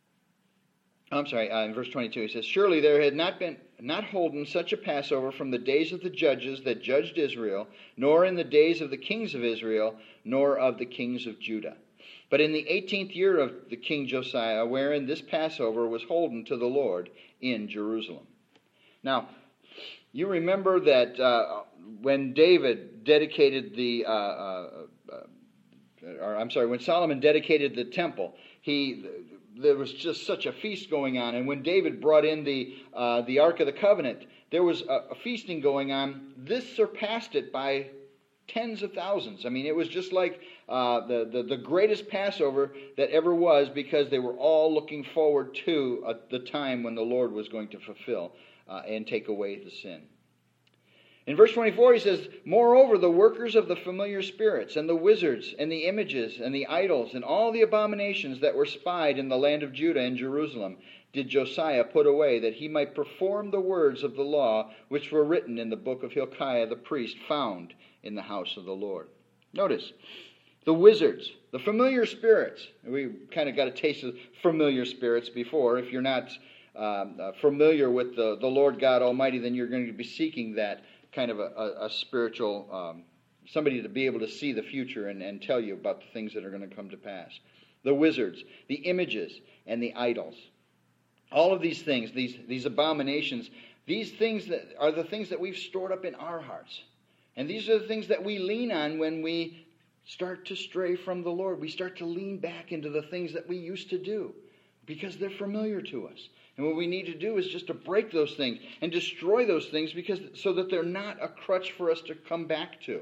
I'm sorry, uh, in verse twenty-two, he says, Surely there had not been not holden such a Passover from the days of the judges that judged Israel, nor in the days of the kings of Israel, nor of the kings of Judah. But in the eighteenth year of the King Josiah, wherein this Passover was holden to the Lord in Jerusalem. Now, you remember that uh, when David dedicated the, uh, uh, uh, or I'm sorry, when Solomon dedicated the temple, he there was just such a feast going on. And when David brought in the uh, the Ark of the Covenant, there was a, a feasting going on. This surpassed it by tens of thousands. I mean, it was just like uh, the, the, the greatest Passover that ever was, because they were all looking forward to uh, the time when the Lord was going to fulfill uh, and take away the sin. In verse twenty-four, he says, "Moreover, the workers of the familiar spirits, and the wizards, and the images, and the idols, and all the abominations that were spied in the land of Judah and Jerusalem, did Josiah put away, that he might perform the words of the law which were written in the book of Hilkiah the priest, found in the house of the Lord." Notice, the wizards, the familiar spirits. We kind of got a taste of familiar spirits before. If you're not um, uh, familiar with the, the Lord God Almighty, then you're going to be seeking that kind of a, a, a spiritual, um, somebody to be able to see the future and, and tell you about the things that are going to come to pass. The wizards, the images, and the idols. All of these things, these, these abominations, these things that are the things that we've stored up in our hearts. And these are the things that we lean on when we start to stray from the Lord. We start to lean back into the things that we used to do because they're familiar to us. And what we need to do is just to break those things and destroy those things, because so that they're not a crutch for us to come back to.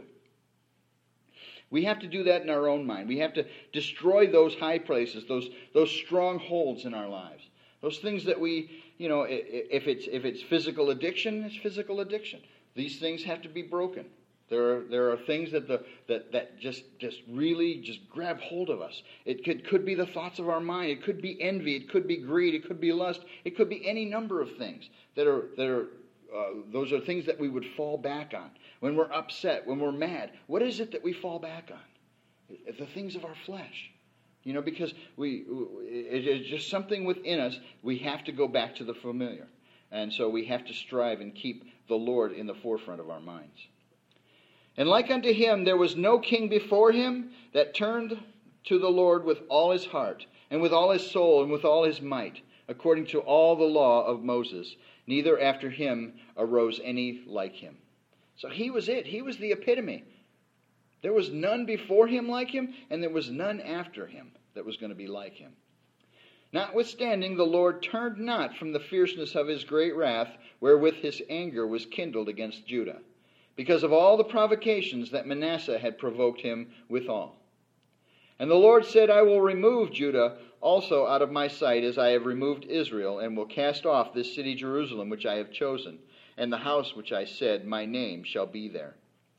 We have to do that in our own mind. We have to destroy those high places, those those strongholds in our lives. Those things that we, you know, if it's if it's physical addiction, it's physical addiction. These things have to be broken. There are, there are things that the that, that just just really just grab hold of us. It could could be the thoughts of our mind. It could be envy. It could be greed. It could be lust. It could be any number of things that are that are uh, those are things that we would fall back on when we're upset, when we're mad. What is it that we fall back on? The things of our flesh. You know, because we it is just something within us. We have to go back to the familiar, and so we have to strive and keep the Lord in the forefront of our minds. "And like unto him there was no king before him that turned to the Lord with all his heart, and with all his soul, and with all his might, according to all the law of Moses. Neither after him arose any like him." So he was it. He was the epitome. There was none before him like him, and there was none after him that was going to be like him. "Notwithstanding, the Lord turned not from the fierceness of his great wrath, wherewith his anger was kindled against Judah, because of all the provocations that Manasseh had provoked him withal. And the Lord said, I will remove Judah also out of my sight, as I have removed Israel, and will cast off this city Jerusalem, which I have chosen, and the house which I said, my name shall be there."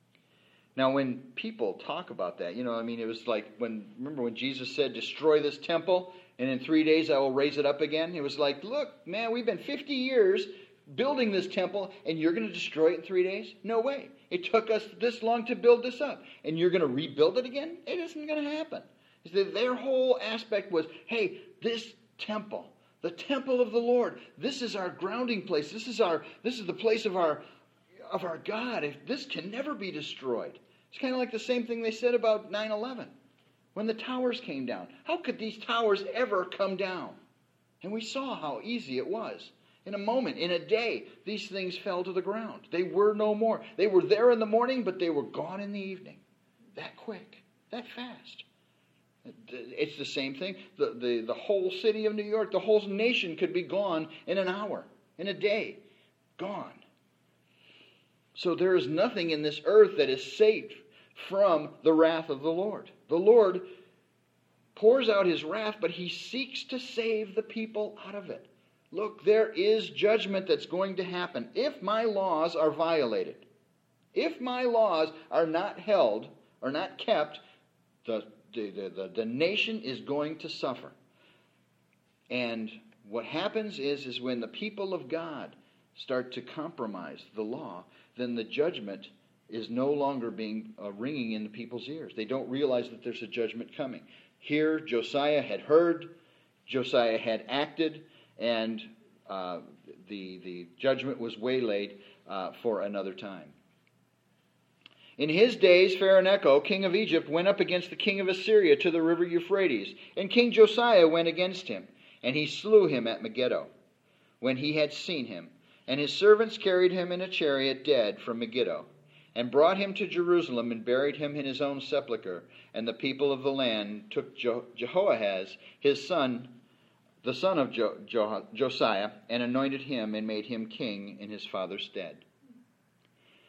Now, when people talk about that, you know, I mean, it was like when, remember when Jesus said, destroy this temple, and in three days I will raise it up again? It was like, look, man, we've been fifty years building this temple, and you're going to destroy it in three days? No way. It took us this long to build this up, and you're going to rebuild it again? It isn't going to happen. Their whole aspect was, hey, this temple, the temple of the Lord, this is our grounding place. This is our, this is the place of our, of our God. If this can never be destroyed. It's kind of like the same thing they said about nine eleven, when the towers came down. How could these towers ever come down? And we saw how easy it was. In a moment, in a day, these things fell to the ground. They were no more. They were there in the morning, but they were gone in the evening. That quick, that fast. It's the same thing. The, the, the whole city of New York, the whole nation could be gone in an hour, in a day. Gone. So there is nothing in this earth that is safe from the wrath of the Lord. The Lord pours out his wrath, but he seeks to save the people out of it. Look, there is judgment that's going to happen. If my laws are violated, if my laws are not held or not kept, the, the, the, the nation is going to suffer. And what happens is, is when the people of God start to compromise the law, then the judgment is no longer being uh, ringing in the people's ears. They don't realize that there's a judgment coming. Here, Josiah had heard, Josiah had acted, and uh, the, the judgment was waylaid uh, for another time. In his days, Pharaoh, king of Egypt, went up against the king of Assyria to the river Euphrates, and King Josiah went against him, and he slew him at Megiddo, when he had seen him. And his servants carried him in a chariot dead from Megiddo, and brought him to Jerusalem, and buried him in his own sepulchre. And the people of the land took Jo- Jehoahaz, his son, the son of jo- jo- Josiah, and anointed him, and made him king in his father's stead.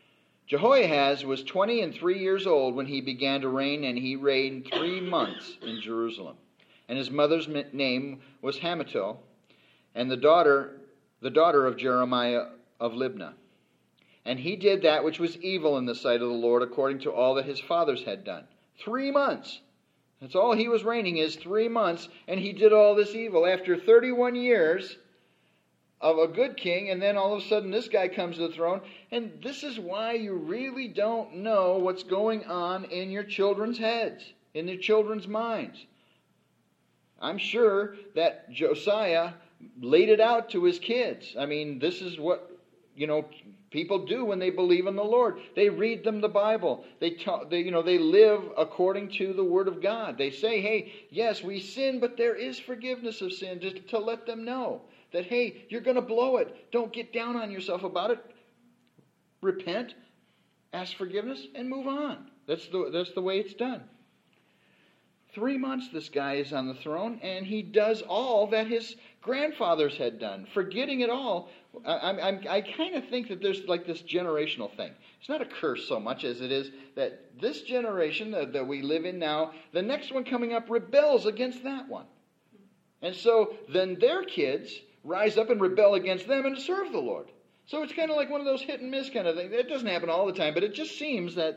Jehoahaz was twenty and three years old when he began to reign, and he reigned three months in Jerusalem. And his mother's name was Hamutal, and the daughter, the daughter of Jeremiah of Libnah. And he did that which was evil in the sight of the Lord, according to all that his fathers had done. Three months. That's all he was reigning is three months, and he did all this evil. After thirty-one years of a good king, and then all of a sudden this guy comes to the throne. And this is why you really don't know what's going on in your children's heads, in their children's minds. I'm sure that Josiah laid it out to his kids. I mean, this is what, you know, people do when they believe in the Lord. They read them the Bible. They, talk, they, you know, they live according to the Word of God. They say, hey, yes, we sin, but there is forgiveness of sin, just to let them know that, hey, you're going to blow it. Don't get down on yourself about it. Repent, ask forgiveness, and move on. That's the, that's the way it's done. Three months this guy is on the throne, and he does all that his grandfathers had done, forgetting it all. I, I, I kind of think that there's like this generational thing. It's not a curse so much as it is that this generation that, that we live in now, the next one coming up rebels against that one. And so then their kids rise up and rebel against them and serve the Lord. So it's kind of like one of those hit and miss kind of things. It doesn't happen all the time, but it just seems that...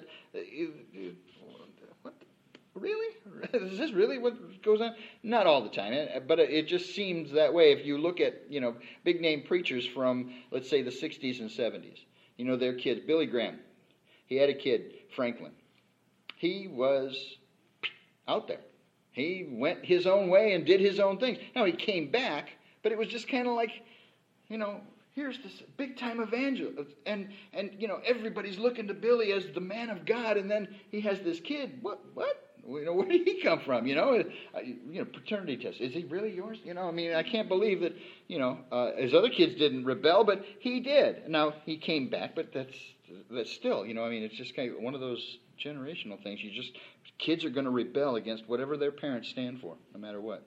What? Really? Is this really what goes on? Not all the time, but it just seems that way. If you look at, you know, big name preachers from, let's say, the sixties and seventies, you know, their kids. Billy Graham, he had a kid, Franklin. He was out there. He went his own way and did his own things. Now, he came back, but it was just kind of like, you know, here's this big-time evangelist, and, and, you know, everybody's looking to Billy as the man of God, and then he has this kid. What? What? You know, where did he come from? You know, uh, you know, paternity test. Is he really yours? You know, I mean, I can't believe that, you know, uh, his other kids didn't rebel, but he did. Now, he came back, but that's that's still, you know, I mean, it's just kind of one of those generational things. You just, kids are going to rebel against whatever their parents stand for, no matter what.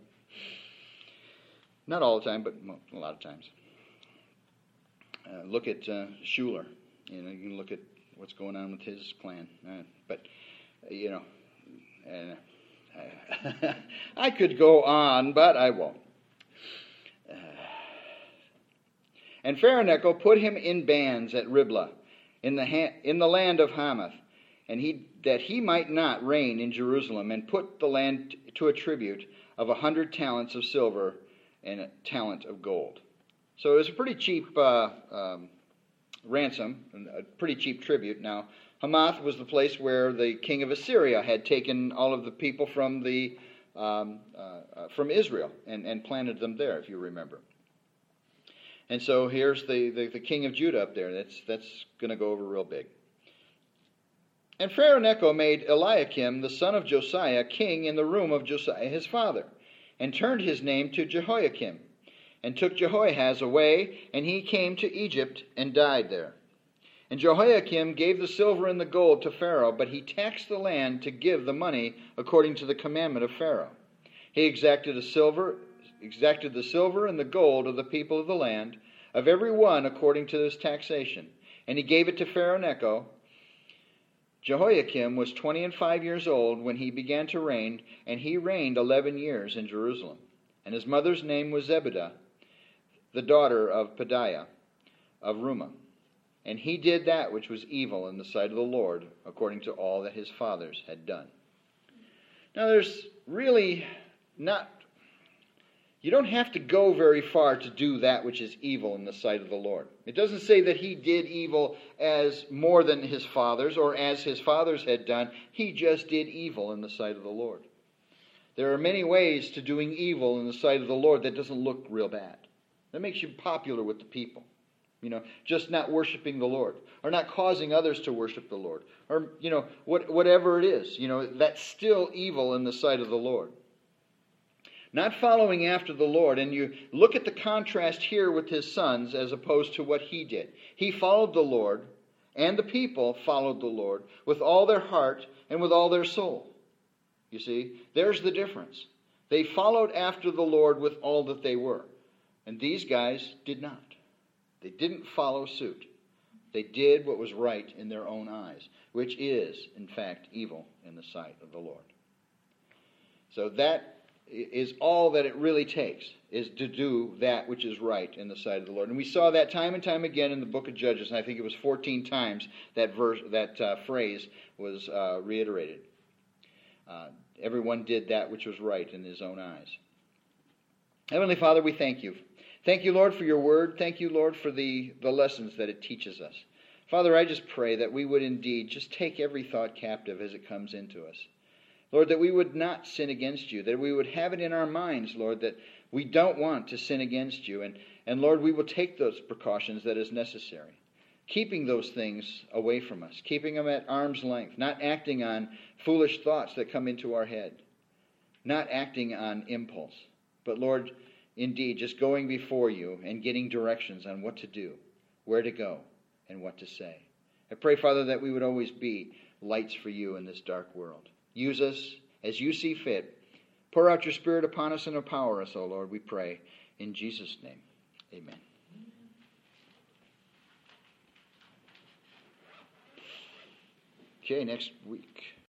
Not all the time, but well, a lot of times. Uh, look at uh, Schuler. You know, you can look at what's going on with his clan. Uh, but, uh, you know, And uh, I could go on, but I won't. Uh, and Pharaoh put him in bands at Riblah, in the ha- in the land of Hamath, and he that he might not reign in Jerusalem, and put the land to a tribute of a hundred talents of silver and a talent of gold. So it was a pretty cheap uh, um, ransom, a pretty cheap tribute. Now, Hamath was the place where the king of Assyria had taken all of the people from the um, uh, uh, from Israel and, and planted them there, if you remember. And so here's the, the, the king of Judah up there. That's that's going to go over real big. And Pharaoh Necho made Eliakim, the son of Josiah, king in the room of Josiah his father, and turned his name to Jehoiakim, and took Jehoahaz away, and he came to Egypt and died there. And Jehoiakim gave the silver and the gold to Pharaoh, but he taxed the land to give the money according to the commandment of Pharaoh. He exacted the silver, exacted the silver and the gold of the people of the land, of every one according to his taxation, and he gave it to Pharaoh Necho. Jehoiakim was twenty and five years old when he began to reign, and he reigned eleven years in Jerusalem. And his mother's name was Zebidah, the daughter of Pedaiah of Rumah. And he did that which was evil in the sight of the Lord, according to all that his fathers had done. Now there's really not, you don't have to go very far to do that which is evil in the sight of the Lord. It doesn't say that he did evil as more than his fathers or as his fathers had done. He just did evil in the sight of the Lord. There are many ways to doing evil in the sight of the Lord that doesn't look real bad. That makes you popular with the people. You know, just not worshiping the Lord, or not causing others to worship the Lord, or, you know, what, whatever it is, you know, that's still evil in the sight of the Lord. Not following after the Lord, and you look at the contrast here with his sons as opposed to what he did. He followed the Lord, and the people followed the Lord with all their heart and with all their soul. You see, there's the difference. They followed after the Lord with all that they were, and these guys did not. They didn't follow suit. They did what was right in their own eyes, which is, in fact, evil in the sight of the Lord. So that is all that it really takes, is to do that which is right in the sight of the Lord. And we saw that time and time again in the book of Judges, and I think it was fourteen times that verse, that uh, phrase was uh, reiterated. Uh, everyone did that which was right in his own eyes. Heavenly Father, we thank you. Thank you, Lord, for your word. Thank you, Lord, for the, the lessons that it teaches us. Father, I just pray that we would indeed just take every thought captive as it comes into us. Lord, that we would not sin against you, that we would have it in our minds, Lord, that we don't want to sin against you. And, and Lord, we will take those precautions that is necessary, keeping those things away from us, keeping them at arm's length, not acting on foolish thoughts that come into our head, not acting on impulse. But Lord, indeed, just going before you and getting directions on what to do, where to go, and what to say. I pray, Father, that we would always be lights for you in this dark world. Use us as you see fit. Pour out your Spirit upon us and empower us, O Lord, we pray. In Jesus' name, amen. Okay, next week.